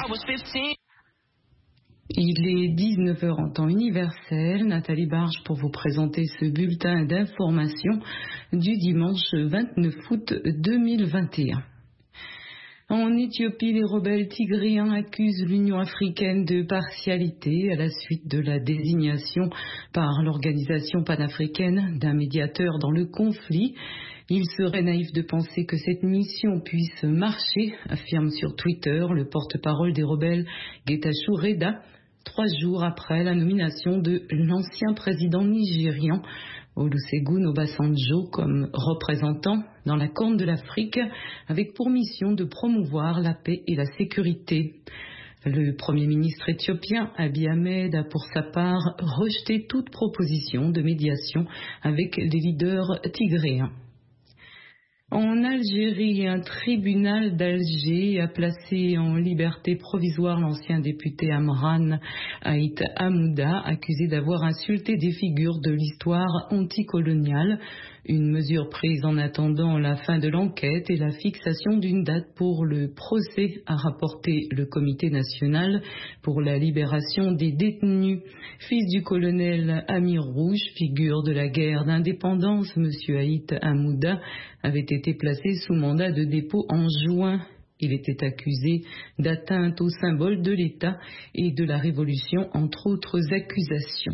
Il est 19 heures en temps universel. Nathalie Barge pour vous présenter ce bulletin d'information du dimanche 29 août 2021. En Éthiopie, les rebelles tigréens accusent l'Union africaine de partialité à la suite de la désignation par l'organisation panafricaine d'un médiateur dans le conflit. Il serait naïf de penser que cette mission puisse marcher, affirme sur Twitter le porte-parole des rebelles Getachew Reda, 3 jours après la nomination de l'ancien président nigérian Olusegun Obasanjo comme représentant dans la Corne de l'Afrique, avec pour mission de promouvoir la paix et la sécurité. Le Premier ministre éthiopien Abiy Ahmed a pour sa part rejeté toute proposition de médiation avec les leaders tigréens. En Algérie, un tribunal d'Alger a placé en liberté provisoire l'ancien député Amran Haït Hamouda, accusé d'avoir insulté des figures de l'histoire anticoloniale. Une mesure prise en attendant la fin de l'enquête et la fixation d'une date pour le procès, a rapporté le Comité national pour la libération des détenus. Fils du colonel Amir Rouge, figure de la guerre d'indépendance, M. Haït Hamouda avait été placé sous mandat de dépôt en juin. Il était accusé d'atteinte au symbole de l'État et de la Révolution, entre autres accusations.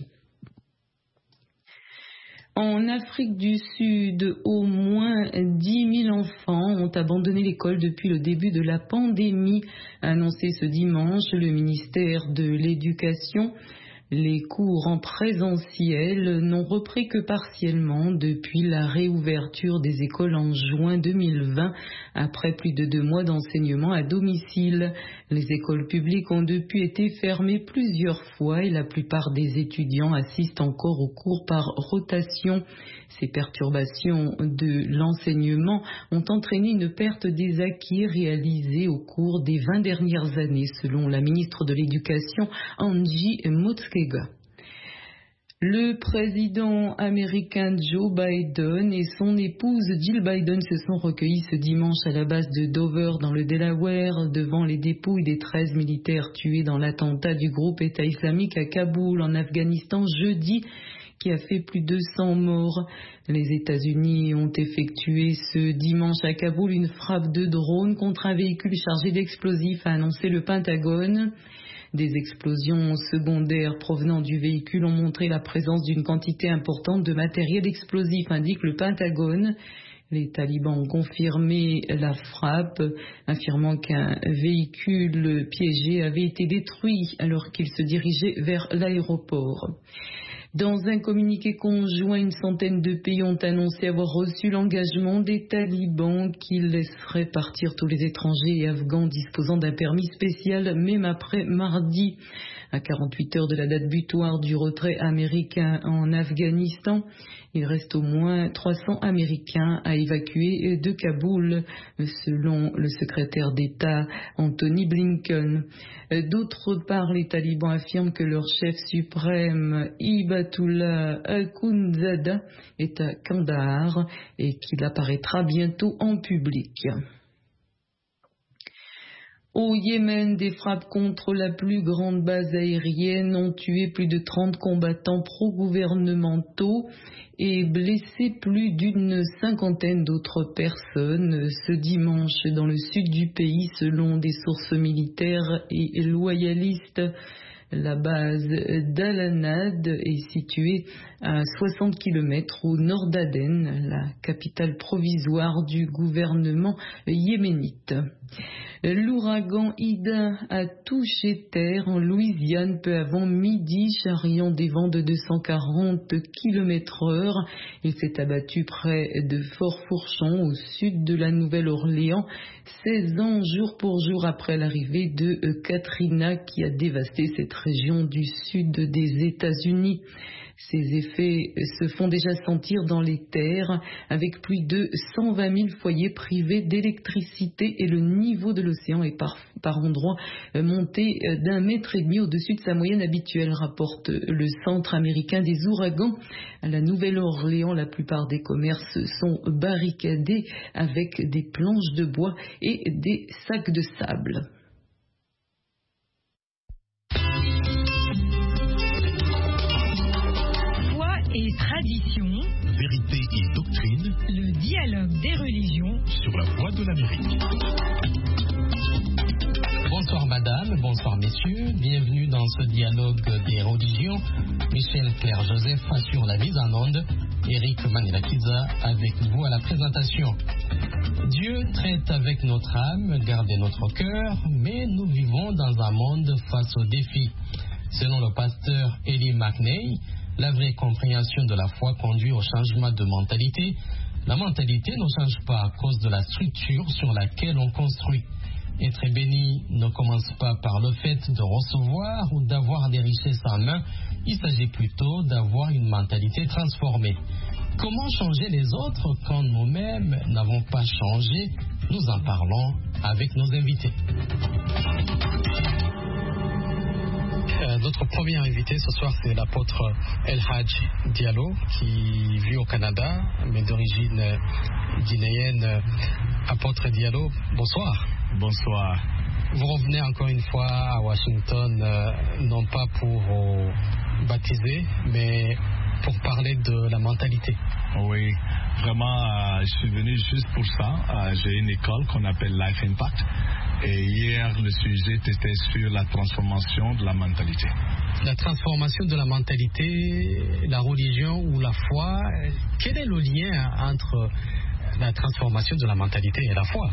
En Afrique du Sud, au moins 10 000 enfants ont abandonné l'école depuis le début de la pandémie, a annoncé ce dimanche le ministère de l'Éducation. Les cours en présentiel n'ont repris que partiellement depuis la réouverture des écoles en juin 2020, après plus de 2 mois d'enseignement à domicile. Les écoles publiques ont depuis été fermées plusieurs fois et la plupart des étudiants assistent encore aux cours par rotation. Ces perturbations de l'enseignement ont entraîné une perte des acquis réalisés au cours des 20 dernières années, selon la ministre de l'Éducation, Angie Motshekga. Le président américain Joe Biden et son épouse Jill Biden se sont recueillis ce dimanche à la base de Dover dans le Delaware devant les dépouilles des 13 militaires tués dans l'attentat du groupe État islamique à Kaboul en Afghanistan jeudi, qui a fait plus de 100 morts. Les États-Unis ont effectué ce dimanche à Kaboul une frappe de drone contre un véhicule chargé d'explosifs, a annoncé le Pentagone. Des explosions secondaires provenant du véhicule ont montré la présence d'une quantité importante de matériel explosif, indique le Pentagone. Les talibans ont confirmé la frappe, affirmant qu'un véhicule piégé avait été détruit alors qu'il se dirigeait vers l'aéroport. Dans un communiqué conjoint, une centaine de pays ont annoncé avoir reçu l'engagement des talibans qui laisseraient partir tous les étrangers et afghans disposant d'un permis spécial, même après mardi. À 48 heures de la date butoir du retrait américain en Afghanistan, il reste au moins 300 Américains à évacuer de Kaboul, selon le secrétaire d'État Anthony Blinken. D'autre part, les talibans affirment que leur chef suprême, Hibatullah Akhundzada, est à Kandahar et qu'il apparaîtra bientôt en public. Au Yémen, des frappes contre la plus grande base aérienne ont tué plus de 30 combattants pro-gouvernementaux et blessé plus d'une 50aine d'autres personnes ce dimanche dans le sud du pays, selon des sources militaires et loyalistes. La base d'Al-Anad est située à 60 km au nord d'Aden, la capitale provisoire du gouvernement yéménite. L'ouragan Ida a touché terre en Louisiane peu avant midi, charriant des vents de 240 km/h. Il s'est abattu près de Fort-Fourchon, au sud de la Nouvelle-Orléans, 16 ans jour pour jour après l'arrivée de Katrina qui a dévasté cette région du sud des États-Unis. Ces effets se font déjà sentir dans les terres, avec plus de 120 000 foyers privés d'électricité et le niveau de l'océan est par endroits monté d'1,5 mètre au-dessus de sa moyenne habituelle, rapporte le Centre américain des ouragans. À la Nouvelle-Orléans, la plupart des commerces sont barricadés avec des planches de bois et des sacs de sable. et tradition, vérité et doctrine, le dialogue des religions sur la voie de l'Amérique. Bonsoir madame, bonsoir messieurs, bienvenue dans ce dialogue des religions. Michel Claire Joseph assure la mise en onde, Eric Manilakiza avec vous à la présentation. Dieu traite avec notre âme, garde notre cœur, mais nous vivons dans un monde face aux défis. Selon le pasteur Eli McNay, la vraie compréhension de la foi conduit au changement de mentalité. La mentalité ne change pas à cause de la structure sur laquelle on construit. Être béni ne commence pas par le fait de recevoir ou d'avoir des richesses en main. Il s'agit plutôt d'avoir une mentalité transformée. Comment changer les autres quand nous-mêmes n'avons pas changé? Nous en parlons avec nos invités. Notre premier invité ce soir, c'est l'apôtre El Hadj Diallo, qui vit au Canada, mais d'origine guinéenne. Apôtre Diallo, bonsoir. Bonsoir. Vous revenez encore une fois à Washington, non pas pour baptiser, mais pour parler de la mentalité. Oui, vraiment, je suis venu juste pour ça. J'ai une école qu'on appelle Life Impact. Et hier, le sujet était sur la transformation de la mentalité. La transformation de la mentalité, la religion ou la foi, quel est le lien entre la transformation de la mentalité et la foi?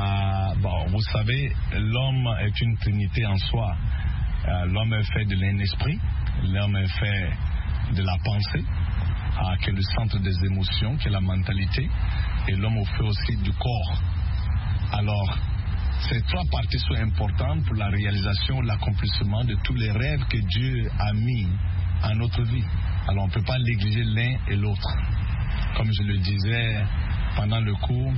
Vous savez, l'homme est une trinité en soi. L'homme est fait de l'esprit, l'homme est fait de la pensée, qui est le centre des émotions, qui est la mentalité, et l'homme est fait aussi du corps. Alors, ces trois parties sont importantes pour la réalisation, l'accomplissement de tous les rêves que Dieu a mis en notre vie. Alors, on ne peut pas négliger l'un et l'autre. Comme je le disais pendant le cours,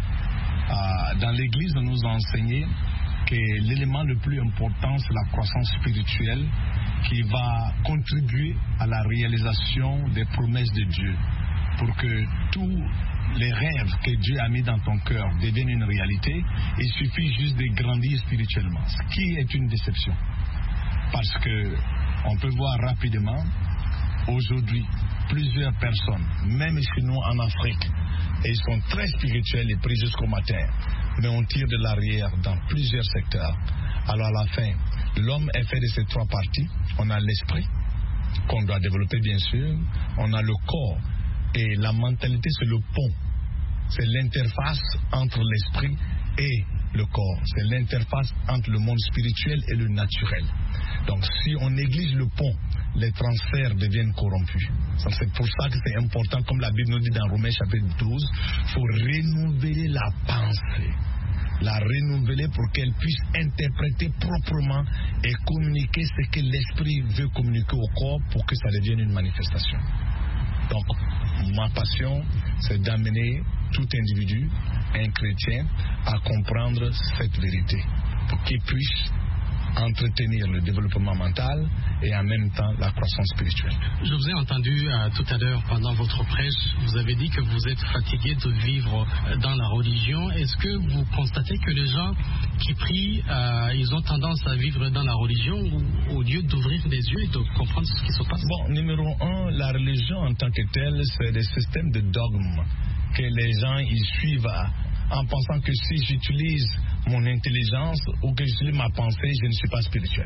dans l'Église, on nous a enseigné que l'élément le plus important, c'est la croissance spirituelle qui va contribuer à la réalisation des promesses de Dieu pour que tous les rêves que Dieu a mis dans ton cœur deviennent une réalité. Il suffit juste de grandir spirituellement, ce qui est une déception. Parce que on peut voir rapidement, aujourd'hui, plusieurs personnes, même chez nous en Afrique, et ils sont très spirituels et pris jusqu'au matin, mais on tire de l'arrière dans plusieurs secteurs. Alors à la fin, l'homme est fait de ces trois parties. On a l'esprit, qu'on doit développer bien sûr, on a le corps, et la mentalité c'est le pont, c'est l'interface entre l'esprit et le corps, c'est l'interface entre le monde spirituel et le naturel. Donc si on néglige le pont, les transferts deviennent corrompus. Donc, c'est pour ça que c'est important, comme la Bible nous dit dans Romains chapitre 12, il faut renouveler la pensée. La renouveler pour qu'elle puisse interpréter proprement et communiquer ce que l'esprit veut communiquer au corps pour que ça devienne une manifestation. Donc, ma passion, c'est d'amener tout individu, un chrétien, à comprendre cette vérité pour qu'il puisse entretenir le développement mental et en même temps la croissance spirituelle. Je vous ai entendu tout à l'heure pendant votre prêche, vous avez dit que vous êtes fatigué de vivre dans la religion. Est-ce que vous constatez que les gens qui prient, ils ont tendance à vivre dans la religion au lieu d'ouvrir les yeux et de comprendre ce qui se passe? Bon, numéro un, la religion en tant que telle, c'est des systèmes de dogmes que les gens ils suivent en pensant que si j'utilise mon intelligence ou que j'utilise ma pensée, je ne suis pas spirituel.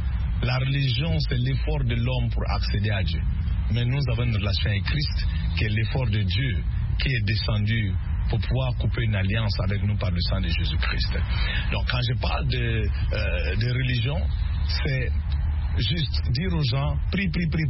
La religion, c'est l'effort de l'homme pour accéder à Dieu. Mais nous avons une relation avec Christ, qui est l'effort de Dieu, qui est descendu pour pouvoir couper une alliance avec nous par le sang de Jésus-Christ. Donc quand je parle de religion, c'est juste dire aux gens, prie,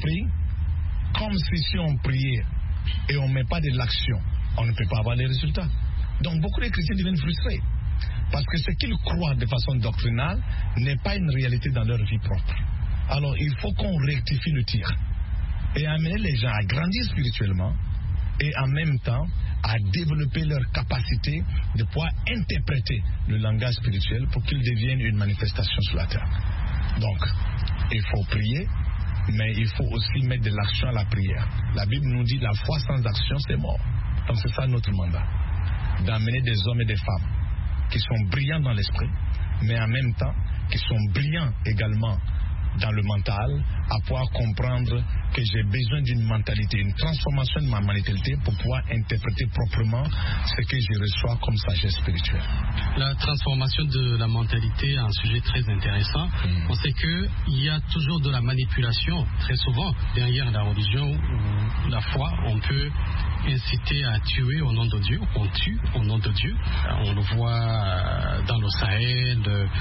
comme si on priait et on ne met pas de l'action, on ne peut pas avoir les résultats. Donc beaucoup de chrétiens deviennent frustrés parce que ce qu'ils croient de façon doctrinale n'est pas une réalité dans leur vie propre. Alors il faut qu'on rectifie le tir et amener les gens à grandir spirituellement et en même temps à développer leur capacité de pouvoir interpréter le langage spirituel pour qu'il devienne une manifestation sur la terre. Donc il faut prier, mais il faut aussi mettre de l'action à la prière. La Bible nous dit la foi sans action c'est mort. Donc c'est ça notre mandat, d'amener des hommes et des femmes qui sont brillants dans l'esprit, mais en même temps qui sont brillants également dans le mental, à pouvoir comprendre que j'ai besoin d'une mentalité, une transformation de ma mentalité pour pouvoir interpréter proprement ce que je reçois comme sagesse spirituelle. La transformation de la mentalité est un sujet très intéressant. On sait qu'il y a toujours de la manipulation, très souvent, derrière la religion ou la foi. On peut inciter à tuer au nom de Dieu, on tue au nom de Dieu. On le voit dans le Sahel,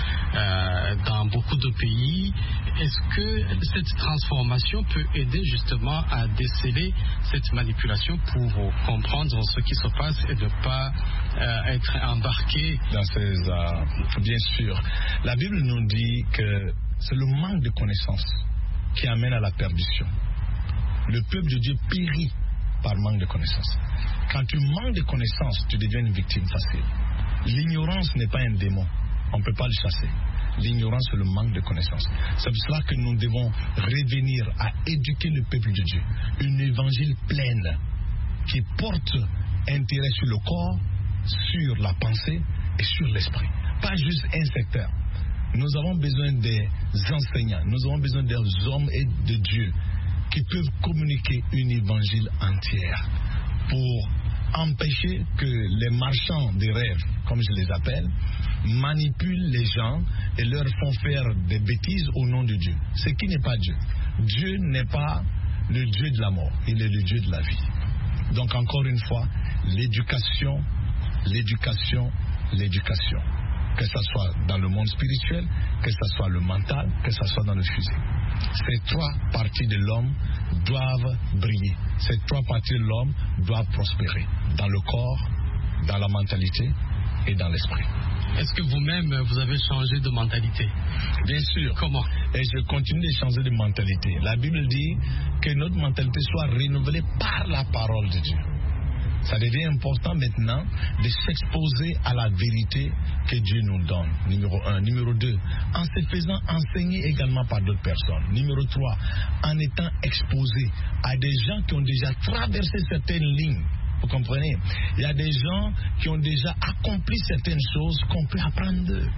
dans beaucoup de pays. Est-ce que cette transformation peut aider justement à déceler cette manipulation pour comprendre ce qui se passe et de ne pas être embarqué dans ces... bien sûr. La Bible nous dit que c'est le manque de connaissance qui amène à la perdition. Le peuple de Dieu périt par manque de connaissance. Quand tu manques de connaissance, tu deviens une victime facile. L'ignorance n'est pas un démon. On ne peut pas le chasser. L'ignorance, c'est le manque de connaissance. C'est pour cela que nous devons revenir à éduquer le peuple de Dieu. Une évangile pleine qui porte intérêt sur le corps, sur la pensée et sur l'esprit. Pas juste un secteur. Nous avons besoin des enseignants, nous avons besoin des hommes et de Dieu qui peuvent communiquer une évangile entière pour empêcher que les marchands des rêves, comme je les appelle, manipulent les gens et leur font faire des bêtises au nom de Dieu. Ce qui n'est pas Dieu. Dieu n'est pas le Dieu de la mort, il est le Dieu de la vie. Donc encore une fois, l'éducation, l'éducation, l'éducation. Que ce soit dans le monde spirituel, que ce soit le mental, que ce soit dans le physique. Ces trois parties de l'homme doivent briller. Ces trois parties de l'homme doivent prospérer. Dans le corps, dans la mentalité et dans l'esprit. Est-ce que vous-même, vous avez changé de mentalité? Bien sûr. Comment? Et je continue de changer de mentalité. La Bible dit que notre mentalité soit renouvelée par la parole de Dieu. Ça devient important maintenant de s'exposer à la vérité que Dieu nous donne. Numéro 1. Numéro 2, en se faisant enseigner également par d'autres personnes. Numéro 3, en étant exposé à des gens qui ont déjà traversé certaines lignes. Vous comprenez? Il y a des gens qui ont déjà accompli certaines choses qu'on peut apprendre d'eux.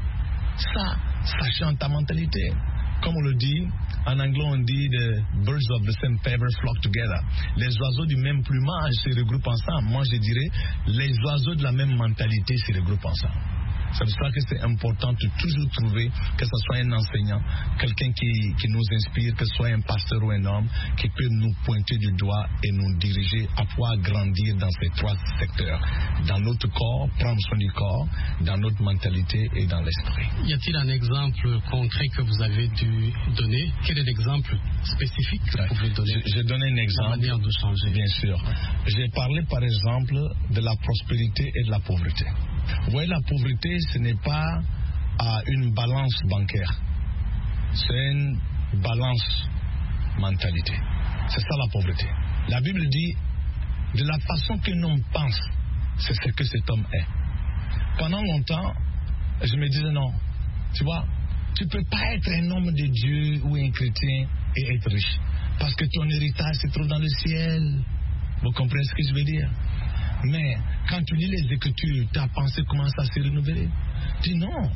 Ça change ta mentalité. Comme on le dit, en anglais on dit the birds of the same feather flock together. Les oiseaux du même plumage se regroupent ensemble. Moi je dirais, les oiseaux de la même mentalité se regroupent ensemble. C'est pour ça que c'est important de toujours trouver, que ce soit un enseignant, quelqu'un qui nous inspire, que ce soit un pasteur ou un homme, qui peut nous pointer du doigt et nous diriger à pouvoir grandir dans ces trois secteurs. Dans notre corps, prendre soin du corps, dans notre mentalité et dans l'esprit. Y a-t-il un exemple concret que vous avez dû donner? Quel est l'exemple spécifique que vous pouvez donner? J'ai donné un exemple. La manière de changer. Bien sûr. J'ai parlé par exemple de la prospérité et de la pauvreté. Vous voyez, la pauvreté, ce n'est pas une balance bancaire. C'est une balance mentalité. C'est ça la pauvreté. La Bible dit, de la façon qu'un homme pense, c'est ce que cet homme est. Pendant longtemps, je me disais non. Tu vois, tu ne peux pas être un homme de Dieu ou un chrétien et être riche. Parce que ton héritage se trouve dans le ciel. Vous comprenez ce que je veux dire? Mais quand tu lis les Écritures, ta pensée commence à se renouveler. Tu dis non,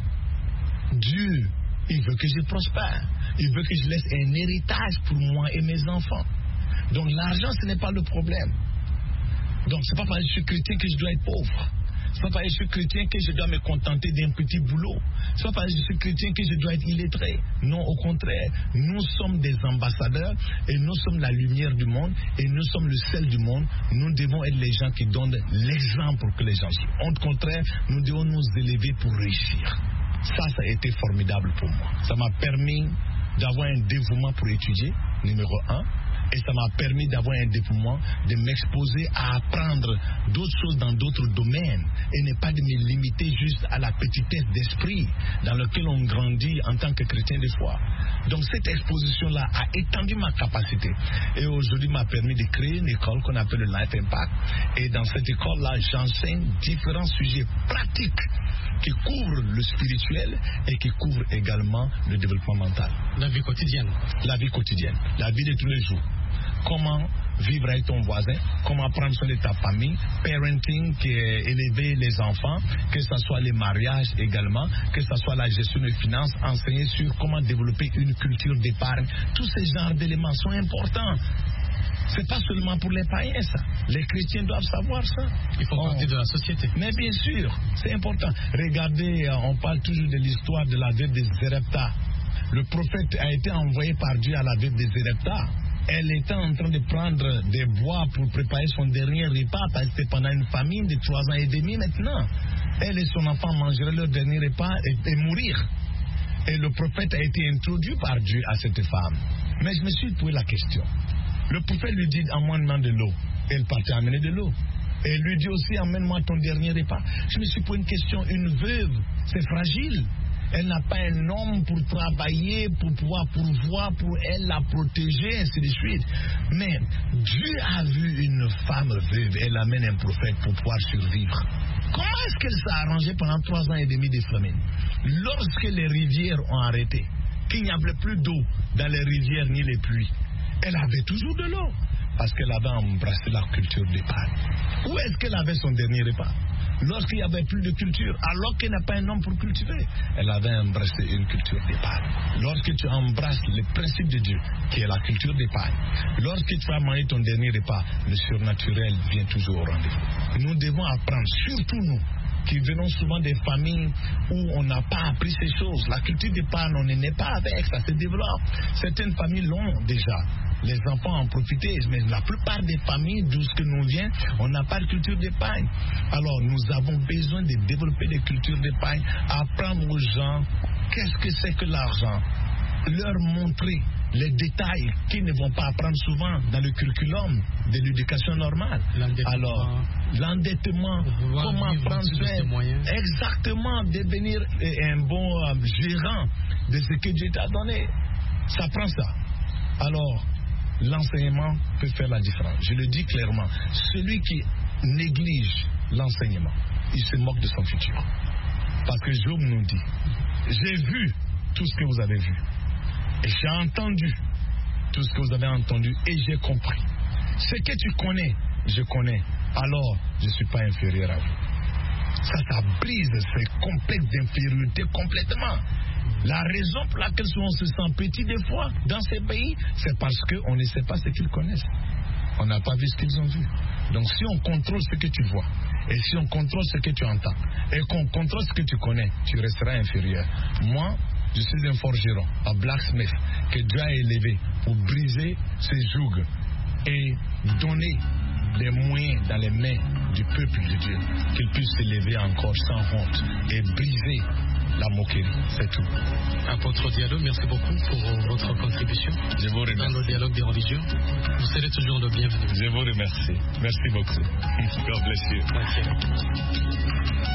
Dieu, il veut que je prospère. Il veut que je laisse un héritage pour moi et mes enfants. Donc l'argent, ce n'est pas le problème. Donc c'est pas parce que je suis chrétien que je dois être pauvre. C'est pas parce que je suis chrétien que je dois me contenter d'un petit boulot. C'est pas parce que je suis chrétien que je dois être illettré. Non, au contraire. Nous sommes des ambassadeurs et nous sommes la lumière du monde et nous sommes le sel du monde. Nous devons être les gens qui donnent l'exemple pour que les gens suivent. Au contraire, nous devons nous élever pour réussir. Ça a été formidable pour moi. Ça m'a permis d'avoir un dévouement pour étudier, numéro 1. Et ça m'a permis d'avoir un dévouement, de m'exposer à apprendre d'autres choses dans d'autres domaines et ne pas de me limiter juste à la petitesse d'esprit dans laquelle on grandit en tant que chrétien de foi. Donc cette exposition-là a étendu ma capacité et aujourd'hui m'a permis de créer une école qu'on appelle le Life Impact. Et dans cette école-là, j'enseigne différents sujets pratiques qui couvrent le spirituel et qui couvrent également le développement mental. La vie quotidienne. La vie quotidienne, la vie de tous les jours. Comment vivre avec ton voisin, comment prendre soin de ta famille, parenting, qui est élever les enfants, que ce soit les mariages également, que ce soit la gestion des finances, enseigner sur comment développer une culture d'épargne. Tous ces genres d'éléments sont importants. C'est pas seulement pour les païens, ça. Les chrétiens doivent savoir ça. Il faut partir de la société. Mais bien sûr, c'est important. Regardez, on parle toujours de l'histoire de la veuve de Zarepta. Le prophète a été envoyé par Dieu à la veuve de Zarepta. Elle était en train de prendre des bois pour préparer son dernier repas, parce que c'était pendant une famine de 3 ans et demi maintenant. Elle et son enfant mangeraient leur dernier repas et mourir. Et le prophète a été introduit par Dieu à cette femme. Mais je me suis posé la question. Le prophète lui dit, emmène-moi de l'eau. Elle partait amener de l'eau. Et il lui dit aussi, emmène-moi ton dernier repas. Je me suis posé une question. Une veuve, c'est fragile. Elle n'a pas un homme pour travailler, pour pouvoir pourvoir pour elle, la protéger, ainsi de suite. Mais Dieu a vu une femme veuve, elle amène un prophète pour pouvoir survivre. Comment est-ce qu'elle s'est arrangée pendant 3 ans et demi de famine? Lorsque les rivières ont arrêté, qu'il n'y avait plus d'eau dans les rivières ni les pluies, elle avait toujours de l'eau, parce qu'elle avait embrassé la culture d'épargne. Où est-ce qu'elle avait son dernier repas? Lorsqu'il n'y avait plus de culture, alors qu'elle n'a pas un homme pour cultiver, elle avait embrassé une culture d'épargne. Lorsque tu embrasses le principe de Dieu, qui est la culture d'épargne, lorsque tu vas manger ton dernier repas, le surnaturel vient toujours au rendez-vous. Nous devons apprendre, surtout nous, qui venons souvent des familles où on n'a pas appris ces choses. La culture d'épargne, on n'est pas avec, ça se développe. Certaines familles l'ont déjà. Les enfants en profitent, mais la plupart des familles d'où ce que nous vient, on n'a pas de culture d'épargne. Alors nous avons besoin de développer des cultures d'épargne, apprendre aux gens qu'est-ce que c'est que l'argent, leur montrer les détails qu'ils ne vont pas apprendre souvent dans le curriculum de l'éducation normale. Alors, l'endettement, comment prendre soin, exactement, devenir un bon gérant de ce que Dieu t'a donné. Ça prend ça. Alors, l'enseignement peut faire la différence. Je le dis clairement. Celui qui néglige l'enseignement, il se moque de son futur. Parce que Job nous dit, j'ai vu tout ce que vous avez vu. Et j'ai entendu tout ce que vous avez entendu et j'ai compris. Ce que tu connais, je connais. Alors, je ne suis pas inférieur à vous. Ça brise ces complexes d'infériorité complètement. La raison pour laquelle on se sent petit des fois dans ces pays, c'est parce qu'on ne sait pas ce qu'ils connaissent. On n'a pas vu ce qu'ils ont vu. Donc si on contrôle ce que tu vois, et si on contrôle ce que tu entends, et qu'on contrôle ce que tu connais, tu resteras inférieur. Moi, je suis un forgeron, un blacksmith, que Dieu a élevé pour briser ses jougs et donner des moyens dans les mains du peuple de Dieu, qu'il puisse s'élever encore sans honte et briser la moquerie, c'est tout. Apôtre Diallo, merci beaucoup pour votre contribution. Je vous remercie. Dans le dialogue des religions, vous serez toujours le bienvenu. Je vous remercie. Merci beaucoup. God bless you. Merci.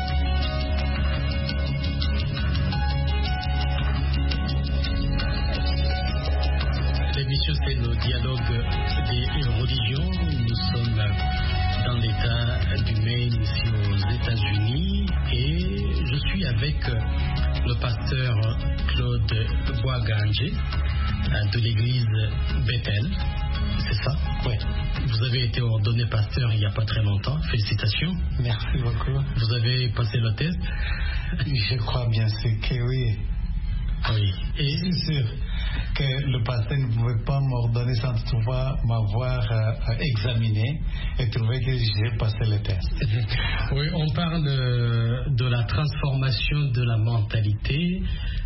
L'émission, c'est le dialogue des religions. Nous sommes dans l'État du Maine, ici aux États-Unis, et je suis avec le pasteur Claude Boisganger de l'église Bethel. C'est ça? Oui. Vous avez été ordonné pasteur il n'y a pas très longtemps. Félicitations. Merci beaucoup. Vous avez passé le test? Je crois bien sûr que oui. Oui. Et c'est sûr que le pasteur ne pouvait pas m'ordonner sans toutefois m'avoir examiné et trouver que j'ai passé le test. Oui, on parle de la transformation de la mentalité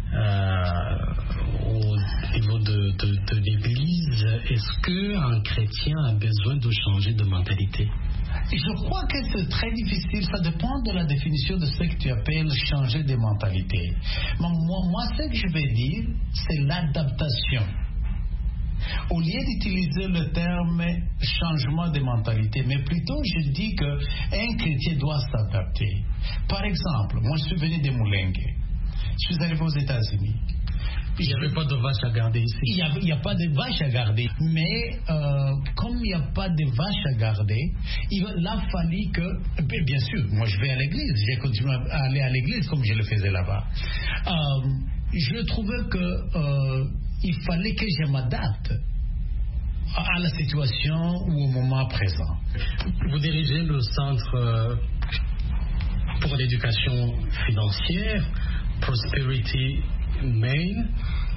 au niveau de l'Église. Est-ce qu'un chrétien a besoin de changer de mentalité? Je crois que c'est très difficile. Ça dépend de la définition de ce que tu appelles changer de mentalité. Moi, ce que je vais dire, c'est l'adaptation. Au lieu d'utiliser le terme changement de mentalité, mais plutôt je dis qu'un chrétien doit s'adapter. Par exemple, moi je suis venu de Moulengue. Je suis arrivé aux États-Unis. Il n'y avait pas de vaches à garder ici. Il n'y a pas de vaches à garder. Mais comme il n'y a pas de vaches à garder, il a fallu que... Bien sûr, moi je vais à l'église. J'ai continué à aller à l'église comme je le faisais là-bas. Je trouvais qu'il fallait que je m'adapte à la situation ou au moment présent. Vous dirigez le Centre pour l'éducation financière, Prosperity Maine.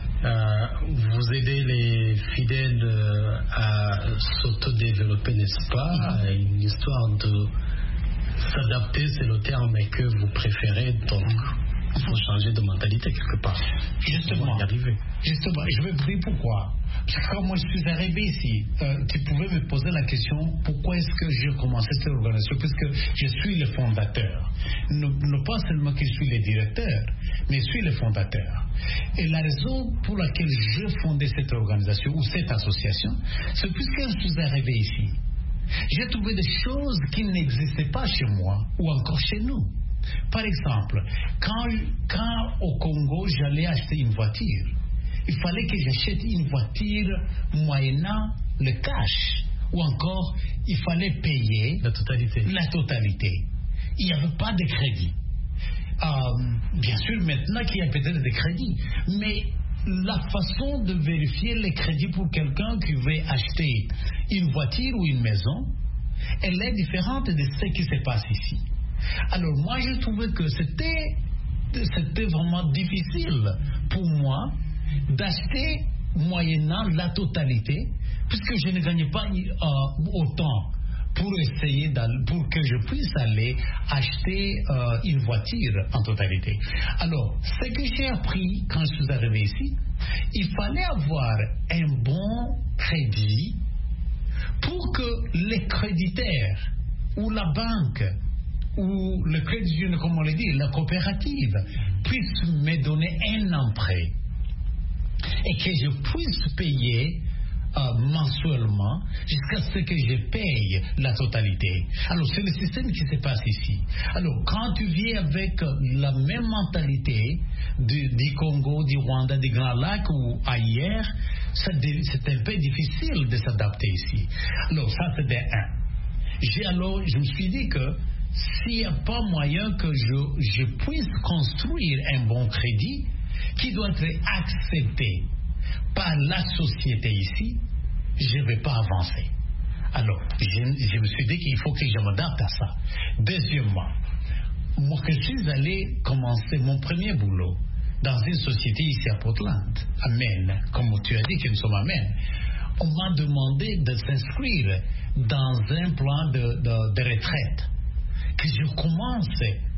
Vous aidez les fidèles à s'autodévelopper, n'est-ce pas? Une histoire de s'adapter, c'est le terme que vous préférez, donc il faut changer de mentalité quelque part. Justement, je vais vous dire pourquoi. Parce que quand moi je suis arrivé ici, tu pouvais me poser la question pourquoi est-ce que j'ai commencé cette organisation, puisque je suis le fondateur. Non pas seulement que je suis le directeur, mais je suis le fondateur. Et la raison pour laquelle je fondais cette organisation ou cette association, c'est puisque je suis arrivé ici. J'ai trouvé des choses qui n'existaient pas chez moi ou encore chez nous. Par exemple, quand au Congo j'allais acheter une voiture, il fallait que j'achète une voiture moyennant le cash, ou encore il fallait payer la totalité. Il n'y avait pas de crédit. Bien sûr, maintenant qu'il y a peut-être des crédits, mais la façon de vérifier les crédits pour quelqu'un qui veut acheter une voiture ou une maison, elle est différente de ce qui se passe ici. Alors moi, je trouvais que c'était vraiment difficile pour moi d'acheter moyennant la totalité, puisque je ne gagnais pas autant pour pour que je puisse aller acheter une voiture en totalité. Alors, ce que j'ai appris quand je suis arrivé ici, il fallait avoir un bon crédit pour que les créditeurs ou la banque ou le crédit union, comme on l'a dit, la coopérative puisse me donner un emprunt et que je puisse payer mensuellement jusqu'à ce que je paye la totalité. Alors c'est le système qui se passe ici. Alors quand tu viens avec la même mentalité du Congo, du Rwanda, du Grand Lac ou ailleurs, c'est un peu difficile de s'adapter ici. Alors ça c'est de un. Alors je me suis dit que s'il n'y a pas moyen que je puisse construire un bon crédit qui doit être accepté par la société ici, je ne vais pas avancer. Alors, je me suis dit qu'il faut que je m'adapte à ça. Deuxièmement, moi que je suis allé commencer mon premier boulot dans une société ici à Portland, à Maine, comme tu as dit que nous sommes à Maine, on m'a demandé de s'inscrire dans un plan de retraite, que je commence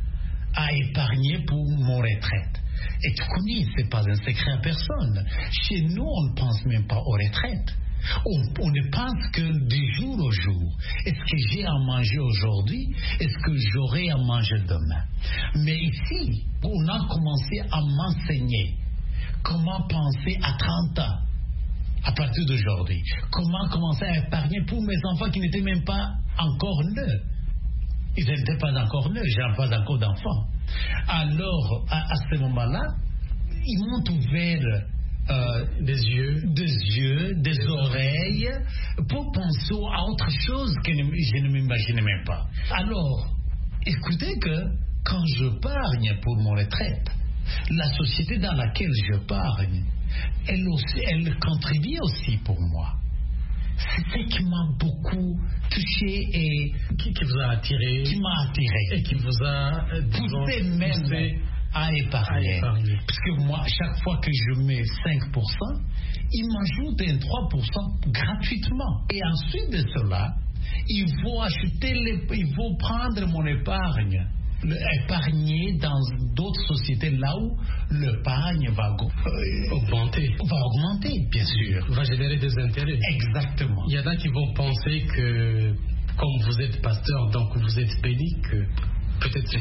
à épargner pour mon retraite. Et tu connais, ce n'est pas un secret à personne. Chez nous, on ne pense même pas aux retraites. On ne pense que du jour au jour. Est-ce que j'ai à manger aujourd'hui? Est-ce que j'aurai à manger demain? Mais ici, on a commencé à m'enseigner comment penser à 30 ans, à partir d'aujourd'hui. Comment commencer à épargner pour mes enfants qui n'étaient même pas encore nés. Ils n'étaient pas encore nés, je n'ai pas encore d'enfants. Alors, à ce moment-là, ils m'ont ouvert des yeux, des oreilles, pour penser à autre chose que je ne m'imaginais même pas. Alors, écoutez que quand je pargne pour mon retraite, la société dans laquelle je pargne, elle contribue aussi pour moi. C'est ce qui m'a beaucoup touché et qui vous a attiré, qui m'a attiré et qui vous a poussé même à épargner. Parce que moi, chaque fois que je mets 5%, ils m'ajoutent un 3% gratuitement. Et ensuite de cela, ils vont prendre mon épargne, épargner dans d'autres sociétés là où l'épargne va augmenter, bien sûr. Va générer des intérêts. Exactement. Il y en a qui vont penser que, comme vous êtes pasteur, donc vous êtes béni, que peut-être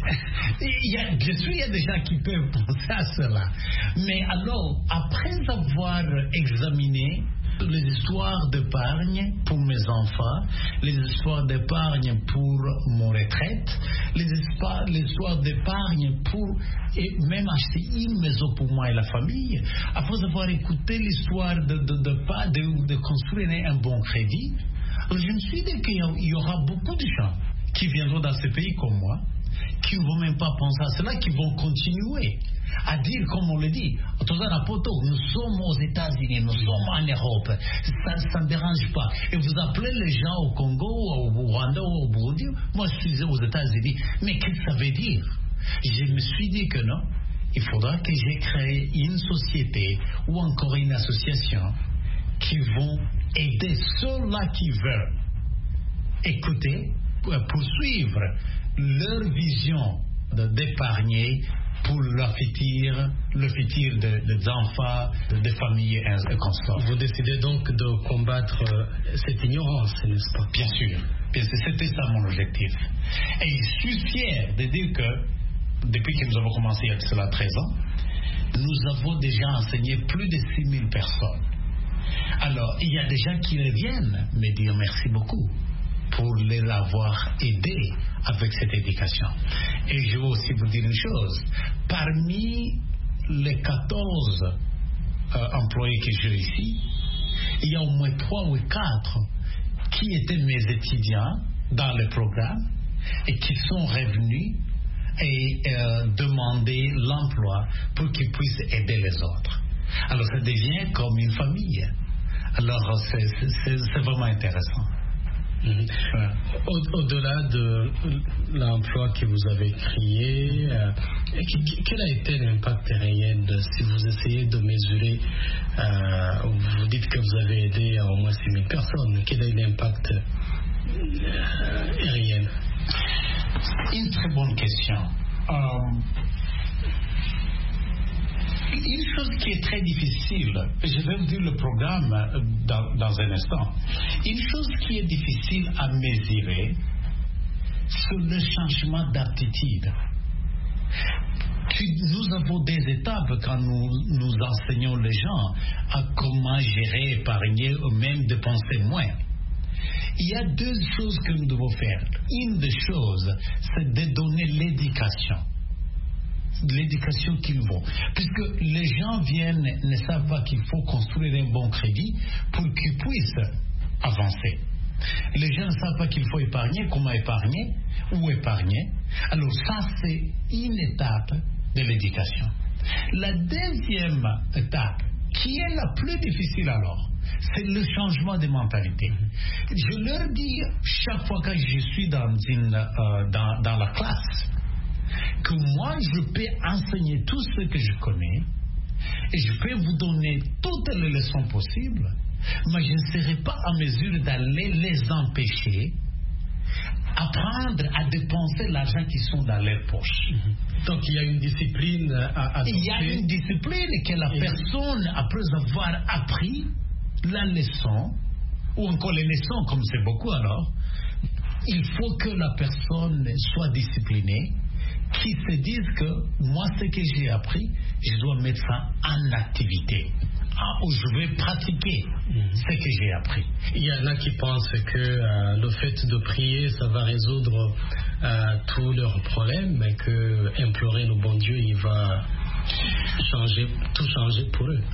bien sûr, il y a des gens qui peuvent penser à cela. Mais alors, après avoir examiné les histoires d'épargne pour mes enfants, les histoires d'épargne pour mon retraite, les histoires d'épargne pour même acheter une maison pour moi et la famille, après avoir écouté l'histoire de construire un bon crédit, je me suis dit qu'il y aura beaucoup de gens qui viendront dans ce pays comme moi, qui ne vont même pas penser à cela, qui vont continuer à dire, comme on le dit, nous sommes aux États-Unis, nous sommes en Europe, ça ne dérange pas. Et vous appelez les gens au Congo, au Rwanda, au Burundi, moi je suis aux États-Unis. Mais qu'est-ce que ça veut dire? Je me suis dit que non, il faudra que j'ai créé une société ou encore une association qui vont aider ceux-là qui veulent écouter, poursuivre leur vision d'épargner pour le futur des enfants, des familles et consorts. Vous décidez donc de combattre cette ignorance, n'est-ce pas? Bien sûr, c'était ça mon objectif. Et je suis fier de dire que depuis que nous avons commencé il y a cela 13 ans, nous avons déjà enseigné plus de 6000 personnes. Alors, il y a des gens qui reviennent me dire merci beaucoup pour les avoir aidés avec cette éducation. Et je veux aussi vous dire une chose. Parmi les 14 employés que j'ai ici, il y a au moins 3 ou 4 qui étaient mes étudiants dans le programme et qui sont revenus et demander l'emploi pour qu'ils puissent aider les autres. Alors ça devient comme une famille. Alors c'est vraiment intéressant. Au-delà de l'emploi que vous avez créé, quel a été l'impact réel si vous essayez de mesurer, vous dites que vous avez aidé à au moins 6000 personnes, quel est l'impact réel? Une très bonne question. Une chose qui est très difficile, je vais vous dire le programme dans un instant. Une chose qui est difficile à mesurer, c'est le changement d'aptitude. Nous avons des étapes quand nous enseignons les gens à comment gérer, épargner ou même dépenser moins. Il y a 2 choses que nous devons faire. Une des choses, c'est de donner l'éducation qu'ils vont. Puisque les gens viennent, ne savent pas qu'il faut construire un bon crédit pour qu'ils puissent avancer. Les gens ne savent pas qu'il faut épargner, comment épargner, où épargner. Alors ça, c'est une étape de l'éducation. La deuxième étape, qui est la plus difficile alors, c'est le changement de mentalité. Je leur dis chaque fois que je suis dans la classe que moi je peux enseigner tout ce que je connais et je peux vous donner toutes les leçons possibles, mais je ne serai pas en mesure d'aller les empêcher apprendre à dépenser l'argent qui sont dans leur poche. Donc il y a une discipline à adopter. Il y a une discipline que la personne, après avoir appris la leçon, ou encore les leçons comme c'est beaucoup alors, il faut que la personne soit disciplinée, qui se dise que moi ce que j'ai appris, je dois mettre ça en activité. Où je vais pratiquer ce que j'ai appris. Il y en a qui pensent que le fait de prier, ça va résoudre tous leurs problèmes, mais que implorer le bon Dieu, il va tout changer pour eux.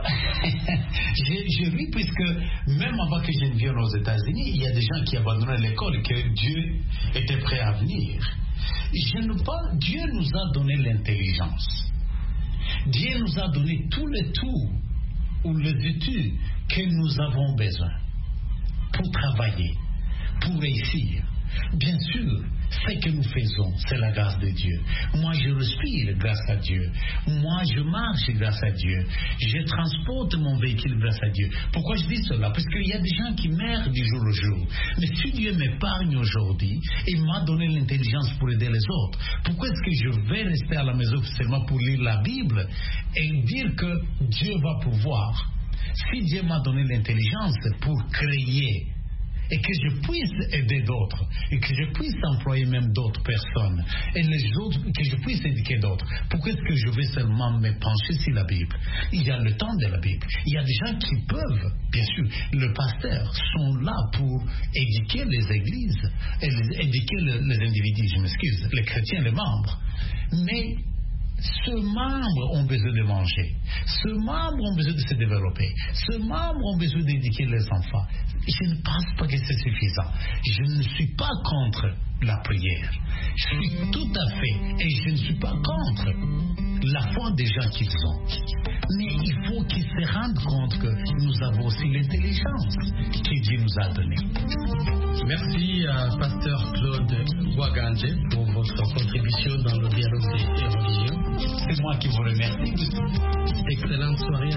Je ris puisque même avant que je ne vienne aux États-Unis, il y a des gens qui abandonnaient l'école, que Dieu était prêt à venir. Dieu nous a donné l'intelligence. Dieu nous a donné tous les tours ou les études que nous avons besoin pour travailler, pour réussir. Bien sûr, ce que nous faisons, c'est la grâce de Dieu. Moi, je respire grâce à Dieu. Moi, je marche grâce à Dieu. Je transporte mon véhicule grâce à Dieu. Pourquoi je dis cela? Parce qu'il y a des gens qui meurent du jour au jour. Mais si Dieu m'épargne aujourd'hui et m'a donné l'intelligence pour aider les autres, pourquoi est-ce que je vais rester à la maison seulement pour lire la Bible et dire que Dieu va pouvoir? Si Dieu m'a donné l'intelligence pour créer et que je puisse aider d'autres, et que je puisse employer même d'autres personnes, et les autres, que je puisse éduquer d'autres, pourquoi est-ce que je vais seulement me pencher sur la Bible? Il y a le temps de la Bible. Il y a des gens qui peuvent, bien sûr, les pasteurs sont là pour éduquer les églises, et éduquer les individus, je m'excuse, les chrétiens, les membres. Mais ce membre ont besoin de manger, ce membre ont besoin de se développer, ce membre ont besoin d'éduquer les enfants. Je ne pense pas que c'est suffisant. Je ne suis pas contre la prière. Je suis tout à fait, et je ne suis pas contre la foi des gens qu'ils ont. Mais il faut qu'ils se rendent compte que nous avons aussi l'intelligence que Dieu nous a donnée. Merci à Pasteur Claude Ouagandje pour votre contribution dans le dialogue des religions. C'est moi qui vous remercie. Excellente soirée.